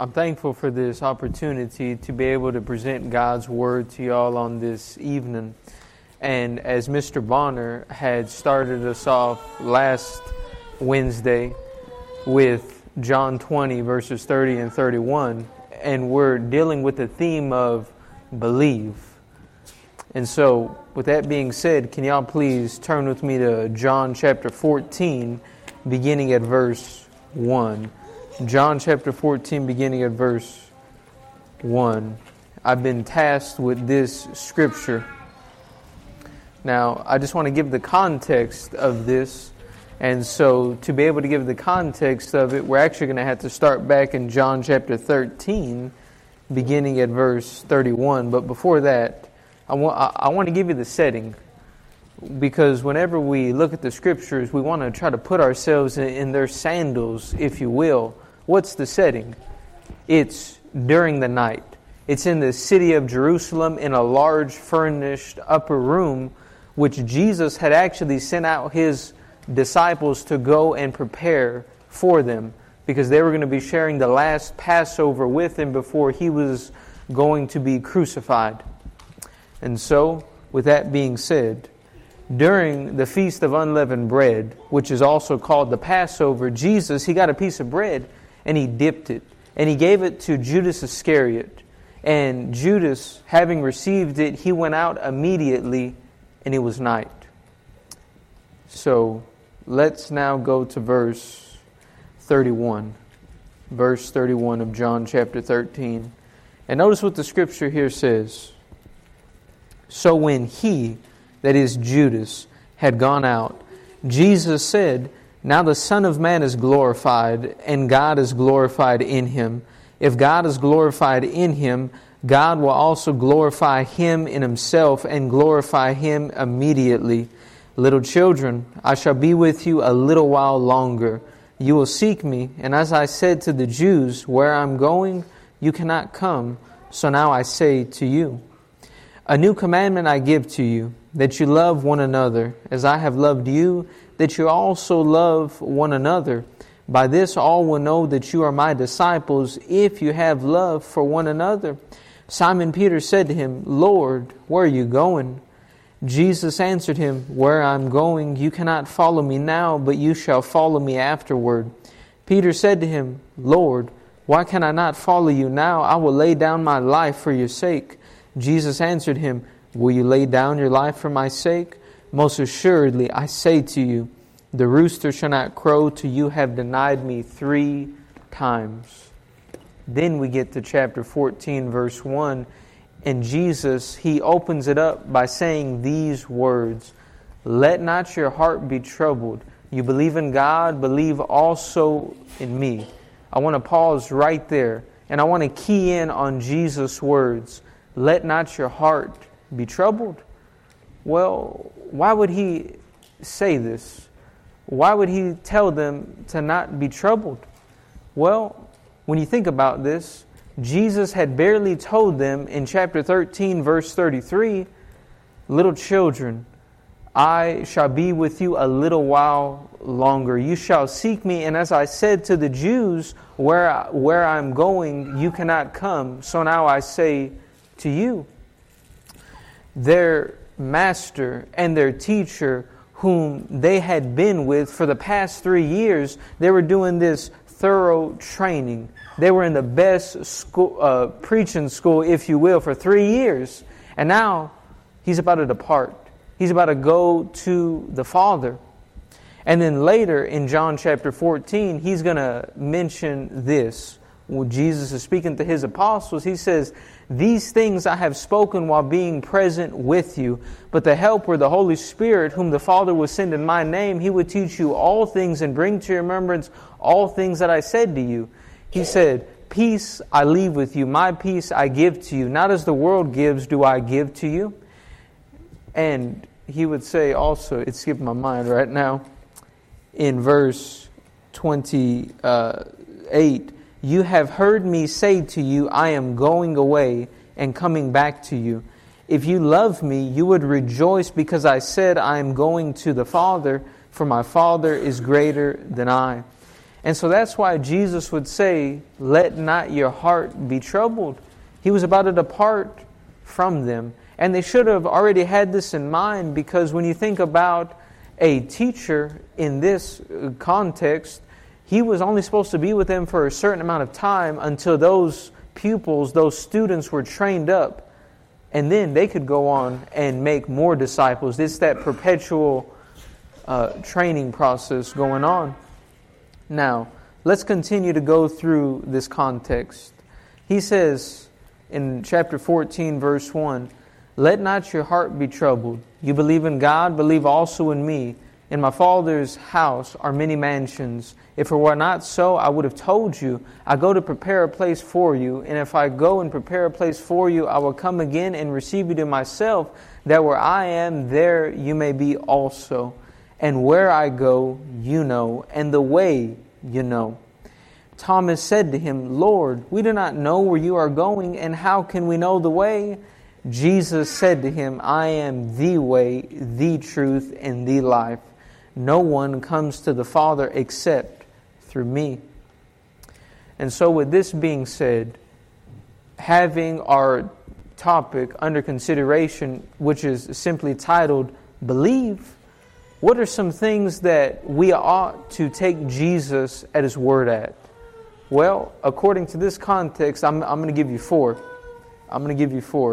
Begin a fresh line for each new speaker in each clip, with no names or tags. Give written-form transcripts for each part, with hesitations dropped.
I'm thankful for this opportunity to be able to present God's Word to y'all on this evening. And as Mr. Bonner had started us off last Wednesday with John 20 verses 30 and 31, and we're dealing with the theme of believe. And so, with that being said, can y'all please turn with me to John chapter 14, beginning at verse 1. John chapter 14, beginning at verse 1. I've been tasked with this scripture. Now, I just want to give the context of this. And so, to be able to give the context of it, we're actually going to have to start back in John chapter 13, beginning at verse 31. But before that, I want to give you the setting. Because whenever we look at the scriptures, we want to try to put ourselves in their sandals, if you will. What's the setting? It's during the night. It's in the city of Jerusalem in a large furnished upper room, which Jesus had actually sent out His disciples to go and prepare for them, because they were going to be sharing the last Passover with Him before He was going to be crucified. And so, with that being said, during the Feast of Unleavened Bread, which is also called the Passover, Jesus, He got a piece of bread and He dipped it. And He gave it to Judas Iscariot. And Judas, having received it, he went out immediately, and it was night. So, let's now go to verse 31. Verse 31 of John chapter 13. And notice what the scripture here says. So when he, that is Judas, had gone out, Jesus said, "Now the Son of Man is glorified, and God is glorified in Him. If God is glorified in Him, God will also glorify Him in Himself and glorify Him immediately. Little children, I shall be with you a little while longer. You will seek me, and as I said to the Jews, where I am going, you cannot come. So now I say to you, a new commandment I give to you, that you love one another, as I have loved you, that you also love one another. By this all will know that you are my disciples, if you have love for one another." Simon Peter said to Him, "Lord, where are you going?" Jesus answered him, "Where I am going, you cannot follow me now, but you shall follow me afterward." Peter said to Him, "Lord, why can I not follow you now? I will lay down my life for your sake." Jesus answered him, "Will you lay down your life for my sake? Most assuredly, I say to you, the rooster shall not crow till you have denied me 3 times. Then we get to chapter 14, verse 1. And Jesus, He opens it up by saying these words, "Let not your heart be troubled. You believe in God, believe also in me." I want to pause right there, and I want to key in on Jesus' words. Let not your heart be troubled. Well, why would He say this? Why would He tell them to not be troubled? Well, when you think about this, Jesus had barely told them in chapter 13, verse 33, "Little children, I shall be with you a little while longer. You shall seek me, and as I said to the Jews, where I'm going, you cannot come. So now I say to you." Their master and their teacher, whom they had been with for the past 3 years, they were doing this thorough training. They were in the best school, preaching school, if you will, for 3 years. And now He's about to depart. He's about to go to the Father. And then later in John chapter 14, He's going to mention this. When Jesus is speaking to His apostles, He says, "These things I have spoken while being present with you. But the Helper, the Holy Spirit, whom the Father will send in my name, He will teach you all things and bring to your remembrance all things that I said to you." He said, "Peace I leave with you, my peace I give to you. Not as the world gives do I give to you." And He would say also, it skipped my mind right now, in verse 28, "You have heard me say to you, I am going away and coming back to you. If you love me, you would rejoice because I said I am going to the Father, for my Father is greater than I." And so that's why Jesus would say, let not your heart be troubled. He was about to depart from them. And they should have already had this in mind, because when you think about a teacher in this context, he was only supposed to be with them for a certain amount of time until those pupils, those students were trained up. And then they could go on and make more disciples. It's that perpetual training process going on. Now, let's continue to go through this context. He says in chapter 14, verse 1, let not your heart be troubled. You believe in God, believe also in me. In my Father's house are many mansions. If it were not so, I would have told you. I go to prepare a place for you. And if I go and prepare a place for you, I will come again and receive you to myself, that where I am, there you may be also. And where I go, you know, and the way you know. Thomas said to him, Lord, we do not know where you are going, and how can we know the way? Jesus said to him, I am the way, the truth, and the life. No one comes to the Father except through me. And so with this being said, having our topic under consideration, which is simply titled, Believe, what are some things that we ought to take Jesus at His word at? Well, according to this context, I'm going to give you four. I'm going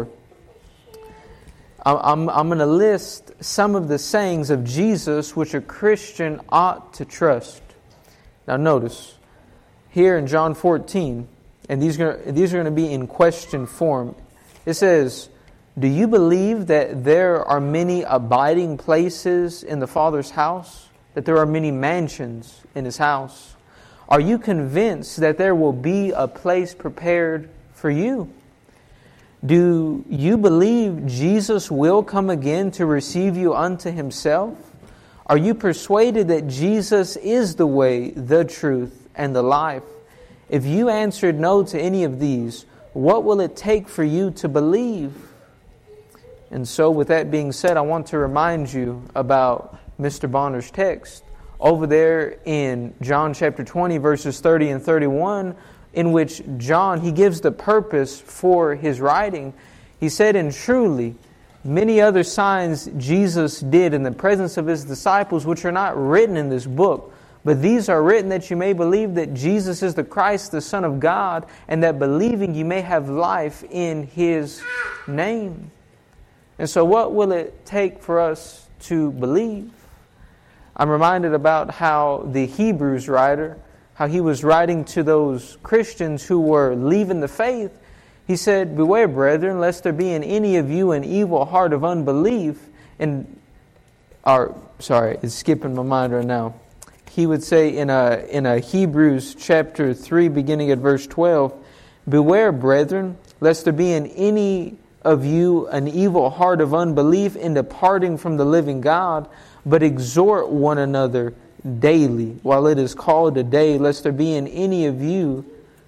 to list some of the sayings of Jesus which a Christian ought to trust. Now notice, here in John 14, and these are going to be in question form. It says, do you believe that there are many abiding places in the Father's house? That there are many mansions in His house? Are you convinced that there will be a place prepared for you? Do you believe Jesus will come again to receive you unto Himself? Are you persuaded that Jesus is the way, the truth, and the life? If you answered no to any of these, what will it take for you to believe? And so with that being said, I want to remind you about Mr. Bonner's text over there in John chapter 20, verses 30 and 31, in which John, he gives the purpose for his writing. He said, and truly, many other signs Jesus did in the presence of His disciples, which are not written in this book, but these are written that you may believe that Jesus is the Christ, the Son of God, and that believing you may have life in His name. And so what will it take for us to believe? I'm reminded about how the Hebrews writer, how he was writing to those Christians who were leaving the faith. He said, beware, brethren, lest there be in any of you an evil heart of unbelief. It's skipping my mind right now. He would say in a Hebrews chapter 3, beginning at verse 12, beware, brethren, lest there be in any of you an evil heart of unbelief in departing from the living God, but exhort one another daily, while it is called a day, lest there be in any of you,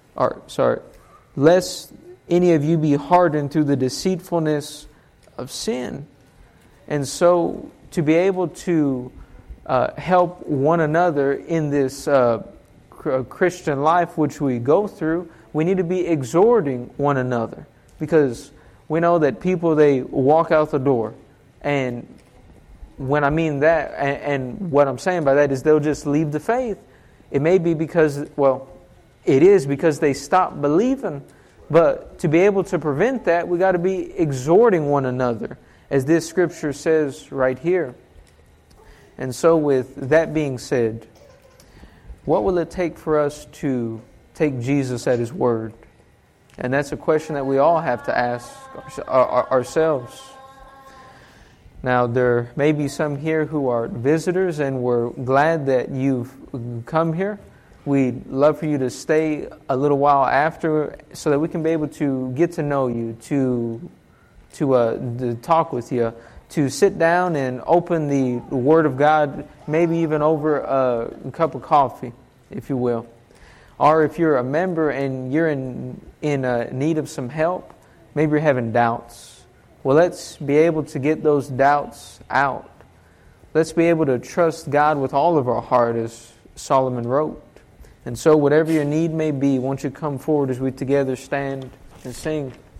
lest any of you be hardened through the deceitfulness of sin. And so to be able to help one another in this Christian life which we go through, we need to be exhorting one another, because we know that people, they walk out the door, and when I mean that, and what I'm saying by that is they'll just leave the faith. It may be because, it is because they stopped believing. But to be able to prevent that, we got to be exhorting one another, as this scripture says right here. And so with that being said, what will it take for us to take Jesus at His word? And that's a question that we all have to ask ourselves. Now, there may be some here who are visitors, and we're glad that you've come here. We'd love for you to stay a little while after, so that we can be able to get to know you, to talk with you, to sit down and open the Word of God, maybe even over a cup of coffee, if you will. Or if you're a member and you're in need of some help, maybe you're having doubts. Well, let's be able to get those doubts out. Let's be able to trust God with all of our heart, as Solomon wrote. And so whatever your need may be, won't you come forward as we together stand and sing?